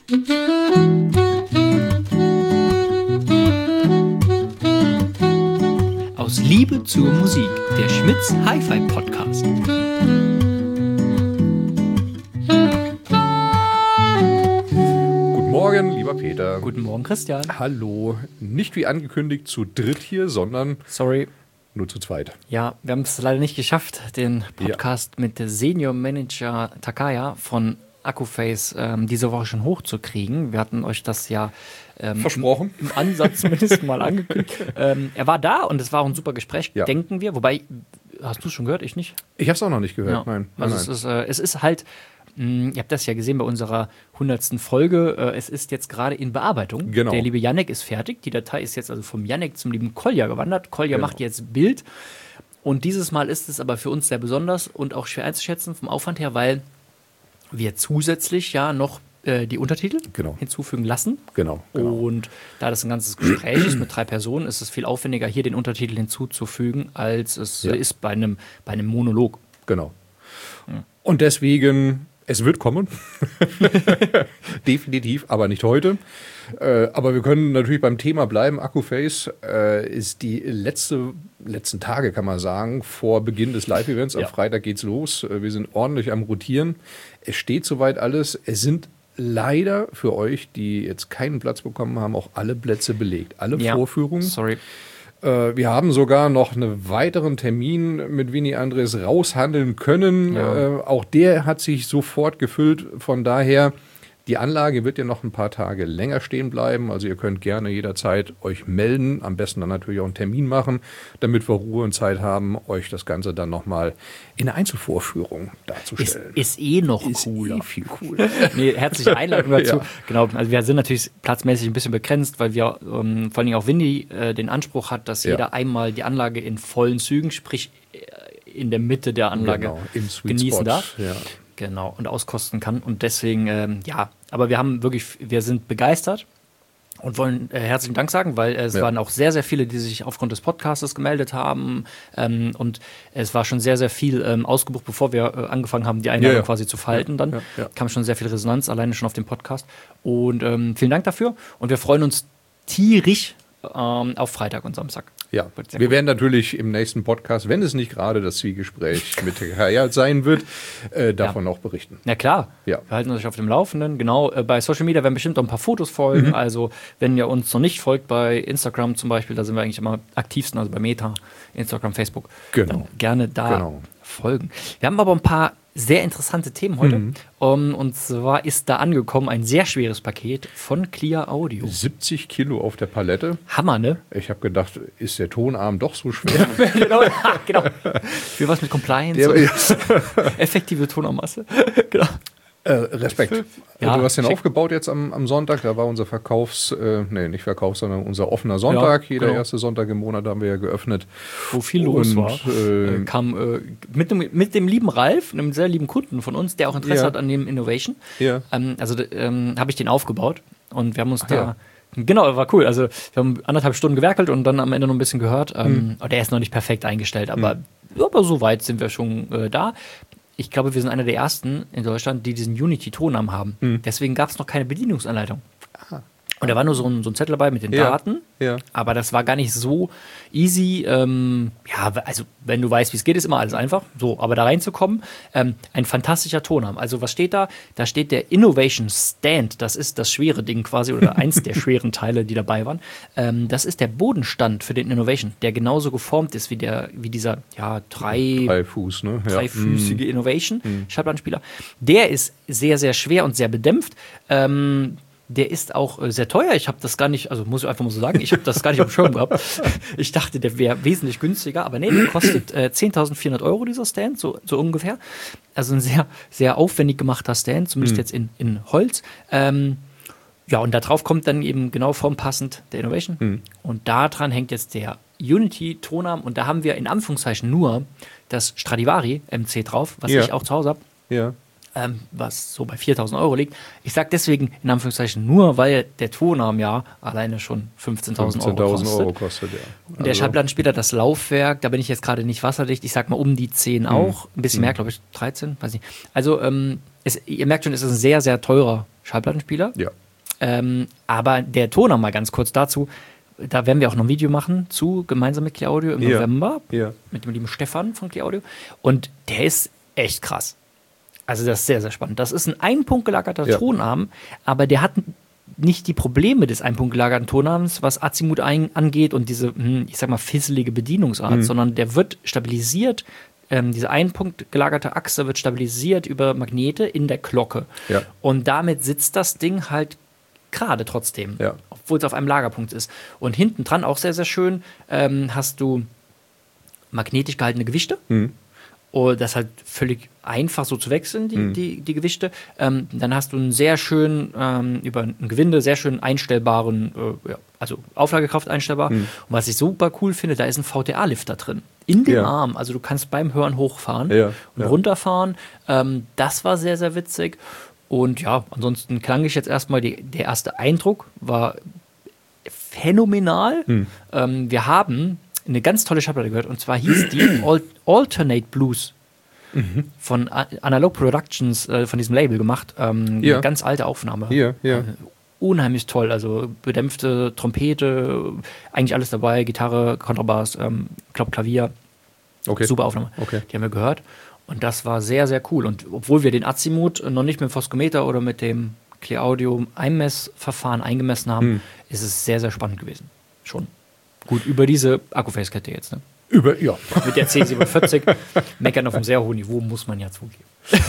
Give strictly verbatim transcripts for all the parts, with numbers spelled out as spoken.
Aus Liebe zur Musik, der Schmitz Hi-Fi Podcast. Guten Morgen, lieber Peter. Guten Morgen, Christian. Hallo. Nicht wie angekündigt zu dritt hier, sondern Sorry. nur zu zweit. Ja, wir haben es leider nicht geschafft, den Podcast ja. mit Senior Manager Takaya von Akkuface ähm, diese Woche schon hochzukriegen. Wir hatten euch das ja ähm, versprochen. Im, im Ansatz zumindest mal angekündigt. Ähm, er war da und es war auch ein super Gespräch, ja. denken wir. Wobei, hast du es schon gehört? Ich nicht? Ich habe es auch noch nicht gehört, ja. nein. Also nein, es, ist, äh, es ist halt, mh, ihr habt das ja gesehen bei unserer hundertsten Folge, äh, es ist jetzt gerade in Bearbeitung. Genau. Der liebe Yannick ist fertig. Die Datei ist jetzt also vom Yannick zum lieben Kolja gewandert. Kolja genau. macht jetzt Bild. Und dieses Mal ist es aber für uns sehr besonders und auch schwer einzuschätzen vom Aufwand her, weil wir zusätzlich ja noch äh, die Untertitel genau. hinzufügen lassen. Genau, genau. Und da das ein ganzes Gespräch ist mit drei Personen, ist es viel aufwendiger, hier den Untertitel hinzuzufügen, als es ja. ist bei einem, bei einem Monolog. Genau. Ja. Und deswegen, es wird kommen. Definitiv, aber nicht heute. Äh, aber wir können natürlich beim Thema bleiben. Akkuface äh, ist die letzte, letzten Tage, kann man sagen, vor Beginn des Live-Events. Am ja. Freitag geht's los. Wir sind ordentlich am Rotieren. Es steht soweit alles. Es sind leider für euch, die jetzt keinen Platz bekommen haben, auch alle Plätze belegt. Alle ja. Vorführungen. Sorry. Äh, wir haben sogar noch einen weiteren Termin mit Winnie Andres raushandeln können. Ja. Äh, auch der hat sich sofort gefüllt. Von daher, die Anlage wird ja noch ein paar Tage länger stehen bleiben. Also ihr könnt gerne jederzeit euch melden. Am besten dann natürlich auch einen Termin machen, damit wir Ruhe und Zeit haben, euch das Ganze dann nochmal in der Einzelvorführung darzustellen. Ist, ist eh noch ist cooler. Eh viel cooler. Nee, herzliche Einladung dazu. Ja. Genau, also wir sind natürlich platzmäßig ein bisschen begrenzt, weil wir ähm, vor allem auch Winnie äh, den Anspruch hat, dass ja. jeder einmal die Anlage in vollen Zügen, sprich in der Mitte der Anlage genau, im Sweet genießen Spot. darf. Ja. Genau, und auskosten kann. Und deswegen, ähm, ja, aber wir haben wirklich, wir sind begeistert und wollen äh, herzlichen Dank sagen, weil äh, es ja. waren auch sehr, sehr viele, die sich aufgrund des Podcasts gemeldet haben. Ähm, und es war schon sehr, sehr viel ähm, ausgebucht, bevor wir äh, angefangen haben, die Einladung ja, ja. quasi zu falten. Dann ja, ja. kam schon sehr viel Resonanz, alleine schon auf dem Podcast. Und ähm, vielen Dank dafür. Und wir freuen uns tierisch ähm, auf Freitag und Samstag. Ja, wir gut. werden natürlich im nächsten Podcast, wenn es nicht gerade das Zwiegespräch mit Hayat sein wird, äh, davon ja. auch berichten. Na klar, ja. wir halten euch auf dem Laufenden. Genau, äh, bei Social Media werden bestimmt auch ein paar Fotos folgen. Mhm. Also wenn ihr uns noch nicht folgt, bei Instagram zum Beispiel, da sind wir eigentlich immer am aktivsten, also bei Meta, Instagram, Facebook. Genau. Dann gerne da genau. folgen. Wir haben aber ein paar sehr interessante Themen heute. Mhm. Um, und zwar ist da angekommen ein sehr schweres Paket von Clear Audio. siebzig Kilo auf der Palette. Hammer, ne? Ich habe gedacht, ist der Tonarm doch so schwer? genau, genau. Für was mit Compliance? Der, ja. Effektive Tonarmmasse. genau. Äh, Respekt. Ja, du hast den schick. aufgebaut jetzt am, am Sonntag. Da war unser Verkaufs-, äh, nee, nicht Verkaufs-, sondern unser offener Sonntag. Ja, Jeder genau. erste Sonntag im Monat haben wir ja geöffnet. Wo viel los Und, war. Äh, kam äh, mit, dem, mit dem lieben Ralf, einem sehr lieben Kunden von uns, der auch Interesse ja. hat an dem Innovation. Ja. Ähm, also ähm, habe ich den aufgebaut. Und wir haben uns Ach, da... Ja. Genau, war cool. Also wir haben anderthalb Stunden gewerkelt und dann am Ende noch ein bisschen gehört. Ähm, mhm. Der ist noch nicht perfekt eingestellt, aber, mhm. aber so weit sind wir schon äh, da. Ich glaube, wir sind einer der ersten in Deutschland, die diesen Unity-Tonarm haben. Mhm. Deswegen gab es noch keine Bedienungsanleitung. Aha. Und da war nur so ein, so ein Zettel dabei mit den ja. Daten. Ja. Aber das war gar nicht so easy. Ähm, ja, also wenn du weißt, wie es geht, ist immer alles einfach. So, aber da reinzukommen, ähm, ein fantastischer Tonarm. Also was steht da? Da steht der Innovation Stand. Das ist das schwere Ding quasi oder eins der schweren Teile, die dabei waren. Ähm, das ist der Bodenstand für den Innovation, der genauso geformt ist wie der, wie dieser ja drei drei Fuß, ne? Ja. dreifüßige mm. Innovation mm. Schallplattenspieler. Der ist sehr sehr schwer und sehr bedämpft. Ähm, Der ist auch äh, sehr teuer. Ich habe das gar nicht, also muss ich einfach mal so sagen, ich habe das gar nicht auf dem Schirm gehabt. Ich dachte, der wäre wesentlich günstiger, aber nee, der kostet äh, zehntausendvierhundert Euro, dieser Stand, so, so ungefähr. Also ein sehr, sehr aufwendig gemachter Stand, zumindest mhm. jetzt in, in Holz. Ähm, ja, und da drauf kommt dann eben genau formpassend der Innovation. Mhm. Und da dran hängt jetzt der Unity-Tonarm und da haben wir in Anführungszeichen nur das Stradivari M C drauf, was ja. ich auch zu Hause habe. Ja. Ähm, was so bei viertausend Euro liegt. Ich sage deswegen in Anführungszeichen nur, weil der Tonarm ja alleine schon fünfzehntausend Euro kostet. Euro kostet, ja. Und der also Schallplattenspieler, das Laufwerk, da bin ich jetzt gerade nicht wasserdicht, ich sag mal um die zehn auch, ein bisschen mhm. mehr, glaube ich, dreizehn, weiß nicht. Also ähm, es, ihr merkt schon, es ist ein sehr, sehr teurer Schallplattenspieler. Ja. Ähm, aber der Ton noch mal ganz kurz dazu. Da werden wir auch noch ein Video machen zu, gemeinsam mit Clear Audio im Ja. November. Ja. Mit dem lieben Stefan von Clear Audio. Und der ist echt krass. Also das ist sehr, sehr spannend. Das ist ein Einpunktgelagerter Ja. Tonarm, aber der hat nicht die Probleme des einpunktgelagerten Tonarms, was Azimut ein, angeht und diese, hm, ich sag mal, fisselige Bedienungsart, Mhm. sondern der wird stabilisiert. Ähm, diese einpunktgelagerte Achse wird stabilisiert über Magnete in der Glocke. Ja. Und damit sitzt das Ding halt gerade trotzdem, Ja. obwohl es auf einem Lagerpunkt ist. Und hinten dran, auch sehr, sehr schön, ähm, hast du magnetisch gehaltene Gewichte. Mhm. Und das ist halt völlig einfach so zu wechseln, die, Mhm. die, die Gewichte. Ähm, dann hast du einen sehr schön, ähm, über ein Gewinde, sehr schön einstellbaren, äh, ja, also Auflagekraft einstellbar. Mhm. Und was ich super cool finde, da ist ein V T A-Lifter drin. In dem Ja. Arm. Also du kannst beim Hören hochfahren Ja, und ja. runterfahren. Ähm, das war sehr, sehr witzig. Und ja, ansonsten klang ich jetzt erstmal, die, der erste Eindruck war phänomenal. Mhm. Ähm, wir haben eine ganz tolle Schallplatte gehört, und zwar hieß die Al- Alternate Blues von A- Analog Productions, äh, von diesem Label gemacht. Ähm, Ja. Eine ganz alte Aufnahme. Ja, ja. Äh, unheimlich toll, also bedämpfte Trompete, eigentlich alles dabei, Gitarre, Kontrabass, ähm, glaub Klavier, Okay. super Aufnahme. Okay. Die haben wir gehört und das war sehr, sehr cool. Und obwohl wir den Azimut noch nicht mit dem Voskometer oder mit dem Clear Audio Einmessverfahren eingemessen haben, Hm. ist es sehr, sehr spannend gewesen. Schon. Gut, über diese Akkuface-Kette jetzt, ne? Über, ja. Mit der C siebenundvierzig, meckern auf einem sehr hohen Niveau, muss man ja zugeben.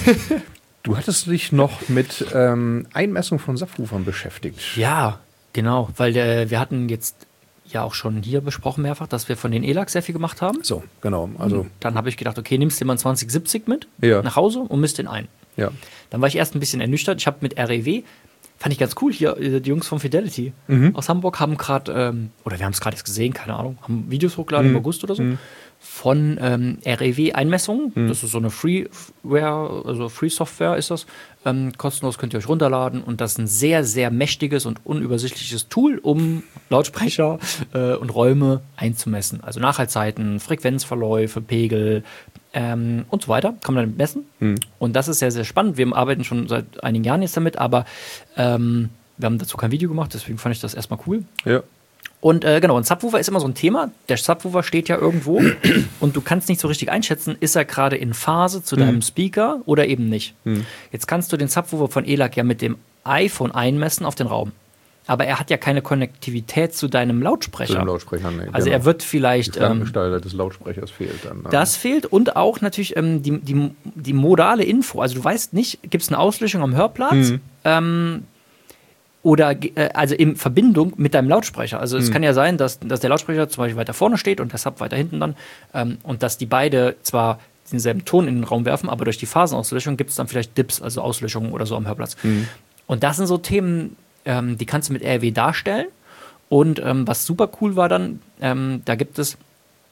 Du hattest dich noch mit ähm, Einmessung von Subwoofern beschäftigt. Ja, genau, weil äh, wir hatten jetzt ja auch schon hier besprochen mehrfach, dass wir von den E L A C sehr viel gemacht haben. So, genau. Also, Dann habe ich gedacht, okay, nimmst du dir mal einen zwanzig siebzig mit Ja. nach Hause und misst den ein. ja. Dann war ich erst ein bisschen ernüchtert. Ich habe mit R E W, fand ich ganz cool hier, äh, die Jungs von Fidelity Mhm. aus Hamburg haben gerade, ähm, oder wir haben es gerade jetzt gesehen, keine Ahnung, haben Videos hochgeladen Mhm. im August oder so, Mhm. von ähm, R E W-Einmessungen. Mhm. Das ist so eine Freeware, also Free Software ist das. Ähm, kostenlos könnt ihr euch runterladen und das ist ein sehr, sehr mächtiges und unübersichtliches Tool, um Lautsprecher äh, und Räume einzumessen. Also Nachhaltzeiten, Frequenzverläufe, Pegel ähm, und so weiter. Kann man damit messen. Mhm. Und das ist sehr, sehr spannend. Wir arbeiten schon seit einigen Jahren jetzt damit, aber ähm, wir haben dazu kein Video gemacht, deswegen fand ich das erstmal cool. Ja. Und äh, genau, ein Subwoofer ist immer so ein Thema. Der Subwoofer steht ja irgendwo und du kannst nicht so richtig einschätzen, ist er gerade in Phase zu deinem Speaker oder eben nicht. Mhm. Jetzt kannst du den Subwoofer von E L A C ja mit dem iPhone einmessen auf den Raum. Aber er hat ja keine Konnektivität zu deinem Lautsprecher. Zu den Lautsprechern. Nee, also genau. er wird Die vielleicht. Ähm, Flankengestalt des Lautsprechers fehlt dann. ne? das fehlt und auch natürlich ähm, die, die, die modale Info. Also du weißt nicht, gibt es eine Auslöschung am Hörplatz? Mhm. Ähm, oder äh, also in Verbindung mit deinem Lautsprecher. Also es Mhm. kann ja sein, dass, dass der Lautsprecher zum Beispiel weiter vorne steht und der Sub weiter hinten dann ähm, und dass die beide zwar denselben Ton in den Raum werfen, aber durch die Phasenauslöschung gibt es dann vielleicht Dips, also Auslöschungen oder so am Hörplatz. Mhm. Und das sind so Themen, ähm, die kannst du mit R E W darstellen. Und ähm, was super cool war dann, ähm, da gibt es,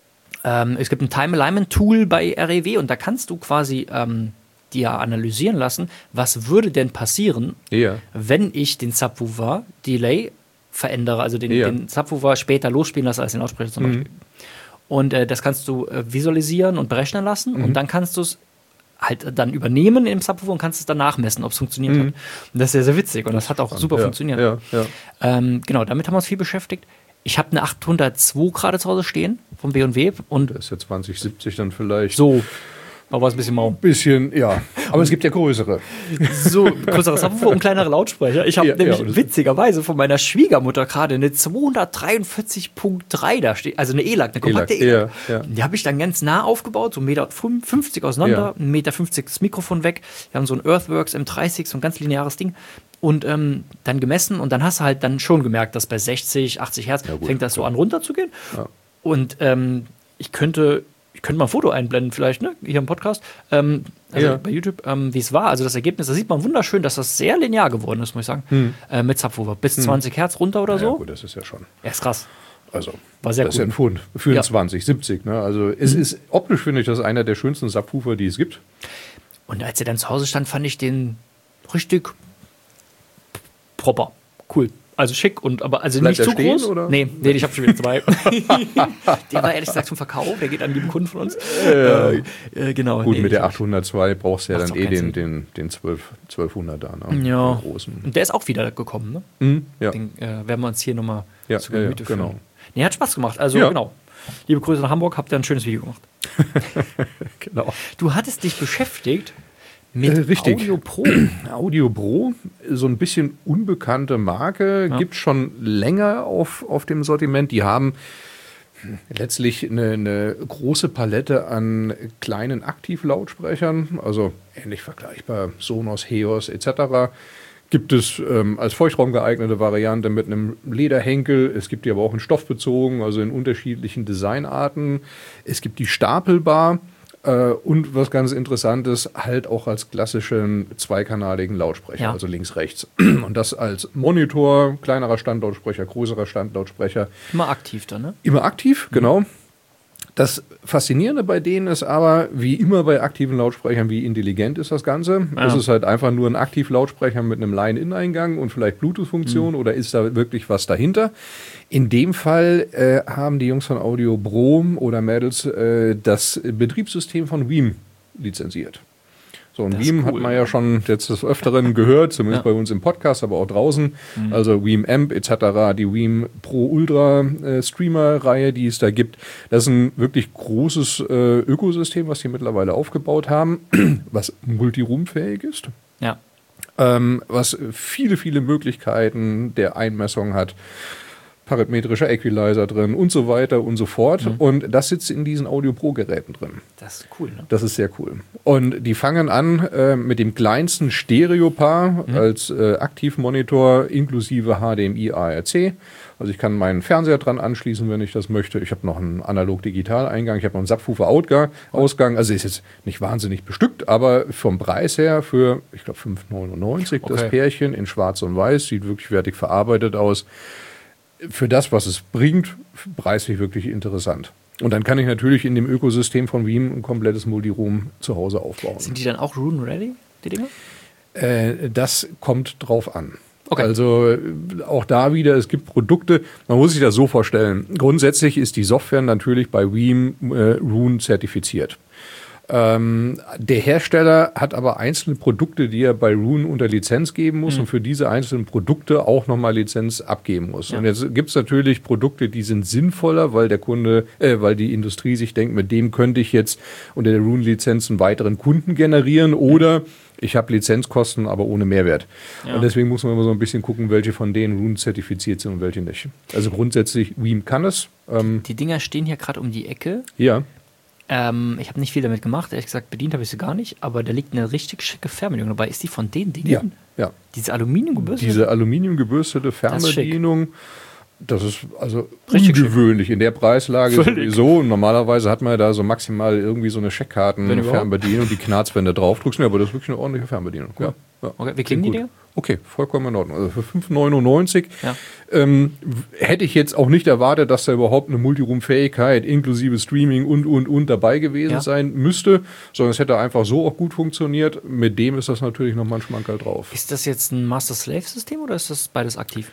ähm, es gibt ein Time Alignment Tool bei R E W und da kannst du quasi ähm, dir analysieren lassen, was würde denn passieren, Ja. wenn ich den Subwoofer Delay verändere, also den, Ja. den Subwoofer später losspielen lasse als den Lautsprecher zum Mhm. Beispiel. Und äh, das kannst du äh, visualisieren und berechnen lassen Mhm. und dann kannst du es halt dann übernehmen im Subwoofer und kannst es dann nachmessen, ob es funktioniert Mhm. hat. Und das ist sehr, sehr witzig und das hat auch super ja. funktioniert. Ja, ja. Ähm, genau, damit haben wir uns viel beschäftigt. Ich habe eine achthundertzwei gerade zu Hause stehen vom B und W und Das ist ja zwanzig siebzig dann vielleicht. so, da war es ein bisschen mau. Bisschen, ja. Aber es gibt ja größere. So, größere Subwoofer und kleinere Lautsprecher. Ich habe Ja, nämlich ja, das- witzigerweise von meiner Schwiegermutter gerade eine zweihundertdreiundvierzig Punkt drei da steht, also eine E L A C, eine kompakte E L A C, E L A C. ja, ja. Die habe ich dann ganz nah aufgebaut, so eins Komma fünfzig Meter auseinander, Ja. eins Komma fünfzig Meter das Mikrofon weg. Wir haben so ein Earthworks M dreißig, so ein ganz lineares Ding. Und ähm, dann gemessen und dann hast du halt dann schon gemerkt, dass bei sechzig, achtzig Hertz Ja, gut, fängt das so klar. an runterzugehen. Ja. Und ähm, ich könnte, ich könnte mal ein Foto einblenden, vielleicht, ne? Hier im Podcast, ähm, also Ja. bei YouTube, ähm, wie es war. Also das Ergebnis, da sieht man wunderschön, dass das sehr linear geworden ist, muss ich sagen. Hm. Äh, mit Subwoofer. Bis zwanzig Hertz runter oder Ja, so. gut, das ist ja schon. Ja, ist krass. Also, War sehr das ist cool. ja ein Pfund für Ja. ein zwanzig siebzig. Ne? Also, es ist optisch, finde ich, das einer der schönsten Subwoofer, die es gibt. Und als er dann zu Hause stand, fand ich den richtig proper. Cool. Also schick und aber also Bleibt nicht der zu stehen, groß. oder? Nee, nee, ich habe schon wieder zwei. Der war ehrlich gesagt zum Verkauf, der geht an lieben Kunden von uns. Ja. Äh, äh, genau. Gut, nee, mit der ich- achthundertzwei brauchst du ja Macht's dann auch eh keinen den, Sinn. den, den zwölf, zwölfhundert da, ne? Ja. Den großen. Und der ist auch wieder gekommen, ne? Mhm, ja. Den äh, werden wir uns hier nochmal Ja, zu ja, ja, Gemüte führen. genau. Nee, hat Spaß gemacht. Also Ja. genau. Liebe Grüße nach Hamburg, habt ihr ein schönes Video gemacht. Genau. Du hattest dich beschäftigt mit Äh, richtig. Audio Pro. Audio Pro, so ein bisschen unbekannte Marke, Ja. gibt schon länger auf, auf dem Sortiment. Die haben letztlich eine, eine große Palette an kleinen Aktivlautsprechern, also ähnlich vergleichbar Sonos, Heos et cetera. Gibt es ähm, als Feuchtraum geeignete Variante mit einem Lederhenkel. Es gibt die aber auch in Stoff bezogen, also in unterschiedlichen Designarten. Es gibt die stapelbar. Äh, und was ganz Interessantes, halt auch als klassischen zweikanaligen Lautsprecher, Ja. also links, rechts. Und das als Monitor, kleinerer Standlautsprecher, größerer Standlautsprecher. Immer aktiv dann, ne? Immer aktiv, genau. Das Faszinierende bei denen ist aber, wie immer bei aktiven Lautsprechern, wie intelligent ist das Ganze. Ja. Ist es halt einfach nur ein Aktivlautsprecher mit einem Line-In-Eingang und vielleicht Bluetooth-Funktion oder ist da wirklich was dahinter? In dem Fall äh, haben die Jungs von Audio Pro oder Mädels äh, das Betriebssystem von Veeam lizenziert. So, und Das ist Veeam hat cool. man ja schon jetzt des Öfteren gehört, zumindest Ja. bei uns im Podcast, aber auch draußen. Also Veeam Amp et cetera, die Veeam Pro Ultra äh, Streamer-Reihe, die es da gibt. Das ist ein wirklich großes äh, Ökosystem, was die mittlerweile aufgebaut haben, was multiroom-fähig ist, Ja. ähm, was viele, viele Möglichkeiten der Einmessung hat. Parametrischer Equalizer drin und so weiter und so fort. Mhm. Und das sitzt in diesen Audio Pro-Geräten drin. Das ist cool, ne? Das ist sehr cool. Und die fangen an äh, mit dem kleinsten Stereopaar Mhm. als äh, Aktivmonitor inklusive H D M I A R C. Also ich kann meinen Fernseher dran anschließen, wenn ich das möchte. Ich habe noch einen Analog-Digital-Eingang. Ich habe noch einen Subwoofer-Ausgang. Also ist jetzt nicht wahnsinnig bestückt, aber vom Preis her für, ich glaube, fünf neunundneunzig das Okay. Pärchen in schwarz und weiß. Sieht wirklich wertig verarbeitet aus. Für das, was es bringt, preislich wirklich interessant. Und dann kann ich natürlich in dem Ökosystem von Veeam ein komplettes Multiroom zu Hause aufbauen. Sind die dann auch Rune-ready, die Dinger? Äh, das kommt drauf an. Okay. Also äh, auch da wieder, es gibt Produkte, man muss sich das so vorstellen. Grundsätzlich ist die Software natürlich bei Veeam äh, Rune zertifiziert. Ähm, der Hersteller hat aber einzelne Produkte, die er bei Rune unter Lizenz geben muss Mhm. und für diese einzelnen Produkte auch nochmal Lizenz abgeben muss. Ja. Und jetzt gibt es natürlich Produkte, die sind sinnvoller, weil der Kunde, äh, weil die Industrie sich denkt, mit dem könnte ich jetzt unter der Rune-Lizenz einen weiteren Kunden generieren oder ich habe Lizenzkosten, aber ohne Mehrwert. Ja. Und deswegen muss man immer so ein bisschen gucken, welche von denen Rune zertifiziert sind und welche nicht. Also grundsätzlich, Veeam kann es. Ähm, Die Dinger stehen hier gerade um die Ecke. ja. Ähm, ich habe nicht viel damit gemacht. Ehrlich gesagt, bedient habe ich sie gar nicht. Aber da liegt eine richtig schicke Fernbedienung dabei. Ist die von den Dingen? Ja, ja. Diese Aluminiumgebürste? Diese aluminiumgebürstete ist schick. Fernbedienung, das ist also Richtig ungewöhnlich in der Preislage Völlig. sowieso. Und normalerweise hat man da so maximal irgendwie so eine Wenn Scheckkarten-Fernbedienung, die knarzt, wenn du drauf drückst. Nee, aber das ist wirklich eine ordentliche Fernbedienung. Ja, ja. Okay, wie klingen die Gut. Dinger? Okay, vollkommen in Ordnung. Also für fünf neunundneunzig Ja. ähm, w- hätte ich jetzt auch nicht erwartet, dass da überhaupt eine Multiroom-Fähigkeit inklusive Streaming und, und, und dabei gewesen Ja. sein müsste, sondern es hätte einfach so auch gut funktioniert. Mit dem ist das natürlich nochmal ein Schmankerl drauf. Ist das jetzt ein Master-Slave-System oder ist das beides aktiv?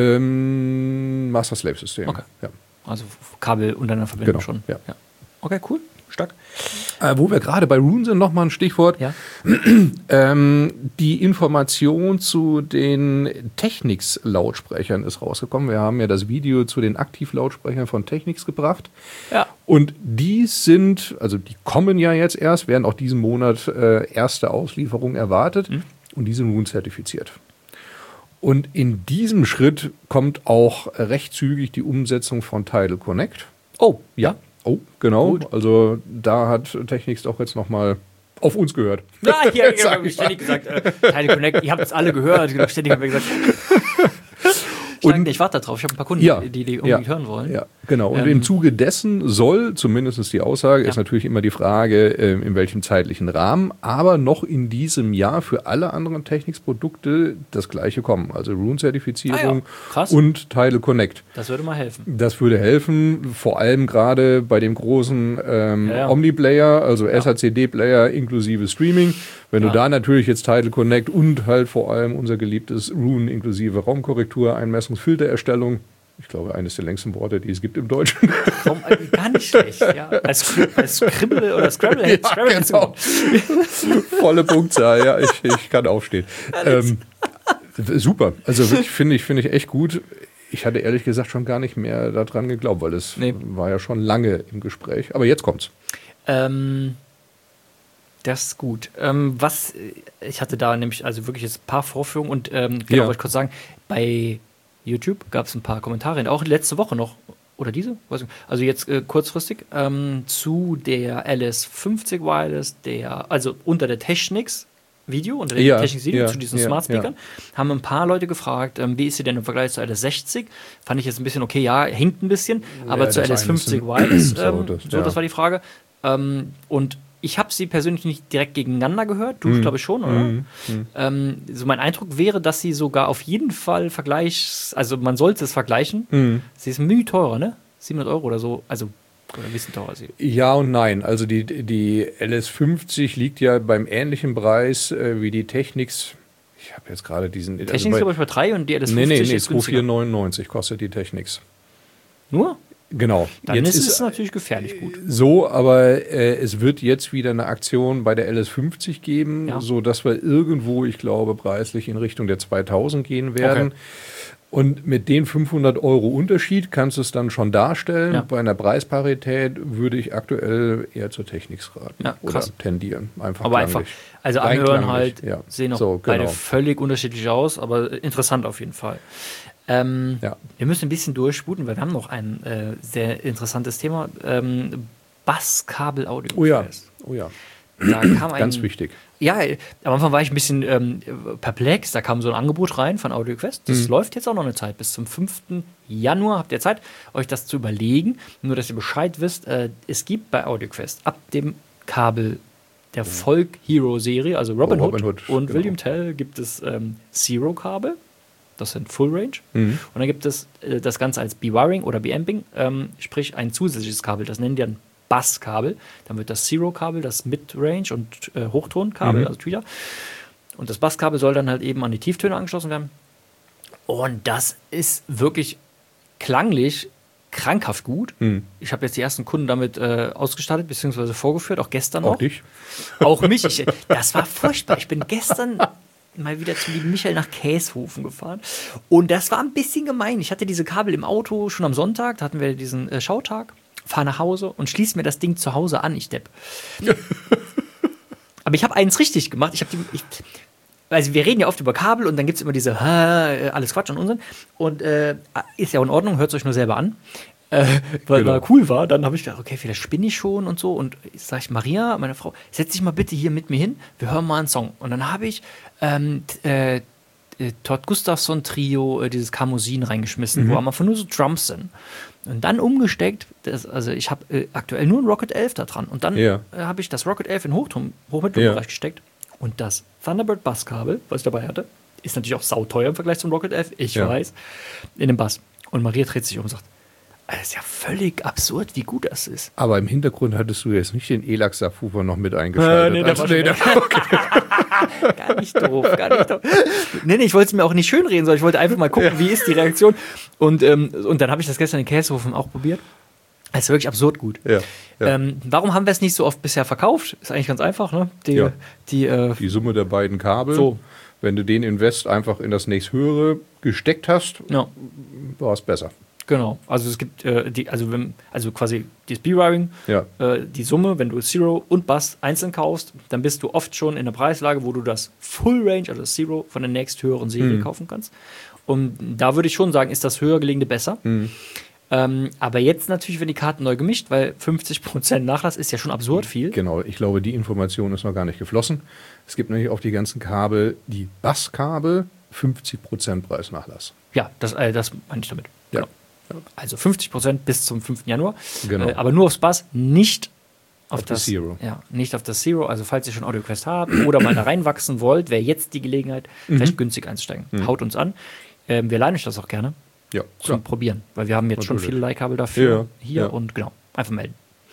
Ähm, Master-Slave-System. Okay. Ja. Also Kabel untereinander verbinden Genau, schon. ja. Okay, cool. Stark. Äh, wo wir gerade bei Rune sind, nochmal ein Stichwort. Ja. Ähm, die Information zu den Technics-Lautsprechern ist rausgekommen. Wir haben ja das Video zu den Aktivlautsprechern von Technics gebracht. Ja. Und die sind, also die kommen ja jetzt erst, werden auch diesen Monat äh, erste Auslieferung erwartet. Mhm. Und die sind Rune zertifiziert. Und in diesem Schritt kommt auch recht zügig die Umsetzung von Tidal Connect. Oh, Ja. Oh, genau. Gut. Also da hat Technics doch jetzt nochmal auf uns gehört. Ja, hier, hier Sag habe ich ich mal. ständig gesagt, äh, Teile Connect, ihr habt es alle gehört. Ständig haben wir gesagt. Und ich warte da drauf. Ich habe ein paar Kunden, Ja, die die ja, unbedingt hören wollen. Ja, genau. Und Ähm, im Zuge dessen soll, zumindest die Aussage, Ja. ist natürlich immer die Frage, äh, in welchem zeitlichen Rahmen, aber noch in diesem Jahr für alle anderen Technics-Produkte das gleiche kommen. Also Rune-Zertifizierung Ah ja, krass. und Tidal Connect. Das würde mal helfen. Das würde helfen, vor allem gerade bei dem großen ähm, Ja, ja. Omni-Player, also S H C D-Player inklusive Streaming, Wenn Ja. du da natürlich jetzt Tidal Connect und halt vor allem unser geliebtes Rune inklusive Raumkorrektur, Einmessungsfiltererstellung, ich glaube, eines der längsten Worte, die es gibt im Deutschen. Warum, äh, gar nicht schlecht. Ja. Als, Scri- als Scribble oder Scrabble hätte Ja, Scrabble genau. Volle Punktzahl, ja, ich, ich kann aufstehen. Ähm, super, also wirklich finde ich, finde ich echt gut. Ich hatte ehrlich gesagt schon gar nicht mehr daran geglaubt, weil es Nee. war ja schon lange im Gespräch. Aber jetzt kommt's. Ähm, das ist gut. Ähm, was, äh, ich hatte da nämlich also wirklich jetzt ein paar Vorführungen und ähm, genau, Ja. wollte ich kurz sagen, bei YouTube gab es ein paar Kommentare, auch letzte Woche noch, oder diese? Weiß nicht. Also jetzt äh, kurzfristig, ähm, zu der L S fünfzig Wireless, der, also unter der Technics Video, unter dem Ja, Technics-Video ja, zu diesen ja, Smart Speakern, haben ein paar Leute gefragt, ähm, wie ist sie denn im Vergleich zur L S sechzig? Fand ich jetzt ein bisschen okay, ja, hinkt ein bisschen, aber Ja, zur das L S fünfzig eine ist ein- Wireless, so, ähm, das- so, ja. das war die Frage. Ähm, und ich habe sie persönlich nicht direkt gegeneinander gehört, du glaube ich schon, oder? Mhm. Ähm, so mein Eindruck wäre, dass sie sogar auf jeden Fall vergleichs, also man sollte es vergleichen. Mhm. Sie ist müh teurer, ne? siebenhundert Euro oder so, also oder ein bisschen teurer sie. Ja und nein. Also die, die L S fünfzig liegt ja beim ähnlichen Preis äh, wie die Technics. Ich habe jetzt gerade diesen. Technics also glaube ich bei drei und die L S nee, fünfzig nee, nee, ist günstiger. vierundvierzig neunundneunzig kostet die Technics. Nur? Genau. Dann Jetzt ist es natürlich gefährlich gut. so, aber äh, es wird jetzt wieder eine Aktion bei der L S fünfzig geben, Ja. so dass wir irgendwo, ich glaube, preislich in Richtung der zweitausend gehen werden. Okay. Und mit den fünfhundert Euro Unterschied kannst du es dann schon darstellen. Ja. Bei einer Preisparität würde ich aktuell eher zur Technics raten Ja, krass. oder tendieren. Einfach Aber einfach, klanglich. also Rein anhören klanglich, halt, ja. sehen auch So, beide genau. völlig unterschiedlich aus, aber interessant auf jeden Fall. Ähm, Ja. Wir müssen ein bisschen durchsputen, weil wir haben noch ein äh, sehr interessantes Thema. Ähm, Basskabel-Audio. Oh ja, oh ja, Da kam ein, ganz wichtig. Ja, am Anfang war ich ein bisschen ähm, perplex. Da kam so ein Angebot rein von AudioQuest. Das Mhm. läuft jetzt auch noch eine Zeit. Bis zum fünften Januar habt ihr Zeit, euch das zu überlegen. Nur, dass ihr Bescheid wisst, äh, es gibt bei AudioQuest ab dem Kabel der Folk Hero Serie, also Robin, Oh, Hood, Robin Hood, und genau. William Tell, gibt es ähm, Zero-Kabel. Das sind Full Range. Mhm. Und dann gibt es äh, das Ganze als B-Wiring oder B-Amping, ähm, sprich ein zusätzliches Kabel. Das nennen die dann Basskabel. Dann wird das Zero-Kabel, das Mid-Range und äh, Hochtonkabel, Mhm. also Tweeter. Und das Basskabel soll dann halt eben an die Tieftöne angeschlossen werden. Und das ist wirklich klanglich krankhaft gut. Mhm. Ich habe jetzt die ersten Kunden damit äh, ausgestattet, beziehungsweise vorgeführt, auch gestern Auch noch. dich? Auch mich. Ich, das war furchtbar. Ich bin gestern mal wieder zum lieben Michael nach Käshofen gefahren. Und das war ein bisschen gemein. Ich hatte diese Kabel im Auto schon am Sonntag, da hatten wir diesen äh, Schautag, fahre nach Hause und schließe mir das Ding zu Hause an, ich Depp. Aber ich habe eins richtig gemacht. Ich habe die. Ich, also wir reden ja oft über Kabel und dann gibt es immer diese äh, alles Quatsch und Unsinn. Und äh, ist ja in Ordnung, hört es euch nur selber an. Äh, weil Genau. mal cool war, dann habe ich gedacht, okay, vielleicht spinne ich schon und so. Und sage ich, Maria, meine Frau, setz dich mal bitte hier mit mir hin, wir hören mal einen Song. Und dann habe ich ähm, t- äh, äh, Todd Gustafsson Trio, äh, dieses Karmosin reingeschmissen, wo einfach nur so Drums sind. Und dann umgesteckt, das, also ich habe äh, aktuell nur ein Rocket elf da dran. Und dann Ja. äh, habe ich das Rocket elf in Hochton, Hochmittelbereich Ja. gesteckt. Und das Thunderbird Basskabel, was ich dabei hatte, ist natürlich auch sauteuer im Vergleich zum Rocket elf, ich Ja. weiß, in dem Bass. Und Maria dreht sich um und sagt, das ist ja völlig absurd, wie gut das ist. Aber im Hintergrund hattest du jetzt nicht den Elax-Subwoofer noch mit eingeschaltet. Äh, nee, der war Also, nee, schon Gar nicht doof, gar nicht doof. Nee, nee, ich wollte es mir auch nicht schönreden, sondern ich wollte einfach mal gucken, wie ist die Reaktion. Und, ähm, und dann habe ich das gestern in Käsehofen auch probiert. Es ist wirklich absurd gut. Ja, ja. Ähm, warum haben wir es nicht so oft bisher verkauft? Ist eigentlich ganz einfach, ne? Die, Ja. die, äh, Die Summe der beiden Kabel. So. Wenn du den Invest einfach in das nächsthöhere gesteckt hast, ja. war es besser. Genau, also es gibt äh, die, also wenn, also quasi das B-Wiring, Ja. äh, die Summe, wenn du Zero und Bass einzeln kaufst, dann bist du oft schon in der Preislage, wo du das Full Range, also das Zero von der nächsthöheren Serie Mhm. kaufen kannst. Und da würde ich schon sagen, ist das höher gelegene besser. Mhm. Ähm, aber jetzt natürlich werden die Karten neu gemischt, weil fünfzig Prozent Nachlass ist ja schon absurd viel. Genau, ich glaube, die Information ist noch gar nicht geflossen. Es gibt nämlich auf die ganzen Kabel, die Basskabel, fünfzig Prozent Preisnachlass. Ja, das, äh, das meine ich damit. Ja. Genau. Also fünfzig Prozent bis zum fünften Januar. Genau. Äh, aber nur aufs Bass, nicht auf, Auf die das Zero. Ja, nicht auf das Zero. Also falls ihr schon AudioQuest habt oder mal da reinwachsen wollt, wäre jetzt die Gelegenheit, Mhm. vielleicht günstig einzusteigen. Haut uns an. Ähm, wir leihen euch das auch gerne Ja, zum klar. Probieren, weil wir haben jetzt schon Natürlich. viele Leihkabel dafür Ja, hier ja. und genau, einfach melden.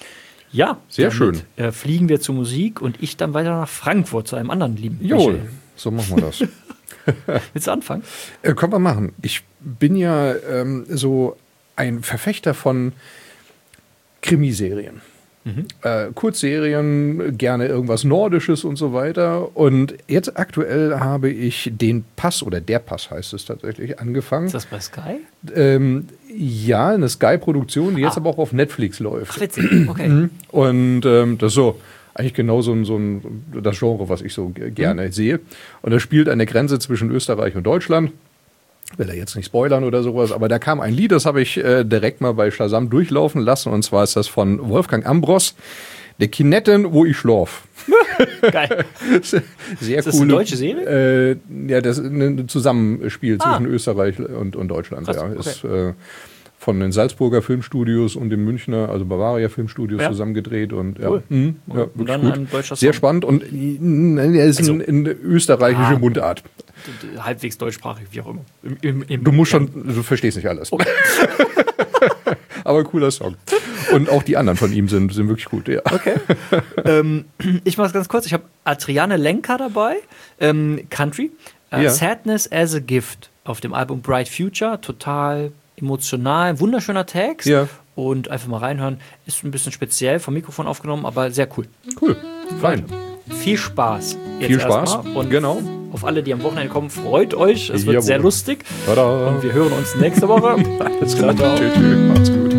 Ja, sehr schön. Äh, fliegen wir zur Musik und ich dann weiter nach Frankfurt zu einem anderen lieben Jawohl, Michael. so machen wir das. Willst du anfangen? Äh, können wir machen. Ich bin ja ähm, so ein Verfechter von Krimiserien. Mhm. Äh, Kurzserien, gerne irgendwas Nordisches und so weiter. Und jetzt aktuell habe ich den Pass, oder der Pass heißt es tatsächlich, angefangen. Ist das bei Sky? Ähm, ja, eine Sky-Produktion, die ah. jetzt aber auch auf Netflix läuft. Ach, witzig, okay. Und ähm, das ist so eigentlich genau so ein, so ein das Genre, was ich so g- gerne mhm. sehe. Und das spielt an der Grenze zwischen Österreich und Deutschland. Will er jetzt nicht spoilern oder sowas, aber da kam ein Lied, das habe ich äh, direkt mal bei Shazam durchlaufen lassen. Und zwar ist das von Wolfgang Ambros, der Kinetten, wo ich schlaf. Geil. Sehr ist das cool. Eine deutsche Serie? Äh, ja, das ist ein Zusammenspiel ah. zwischen Österreich und, und Deutschland. Krass, ja. okay. Ist äh, von den Salzburger Filmstudios und den Münchner, also Bavaria Filmstudios ja. zusammengedreht. Und, cool. ja, mh, ja, und dann gut. ein deutscher Song. Sehr spannend und er ist also, in, in österreichische ah, Mundart. Halbwegs deutschsprachig, wie auch immer. Im, im, im du musst schon, du verstehst nicht alles. Okay. Aber cooler Song. Und auch die anderen von ihm sind, sind wirklich gut, ja. Okay. ähm, ich mach's ganz kurz. Ich habe Adriane Lenker dabei, ähm, Country. Äh, ja. Sadness as a Gift auf dem Album Bright Future. Total emotional, wunderschöner Text. Ja. Und einfach mal reinhören. Ist ein bisschen speziell vom Mikrofon aufgenommen, aber sehr cool. Cool. Fein. Viel Spaß. Jetzt Viel Spaß. Und genau. Auf alle, die am Wochenende kommen, freut euch. Es wird Jawohl. sehr lustig. Tada. Und wir hören uns nächste Woche. Alles klar. Tschüss. Macht's gut.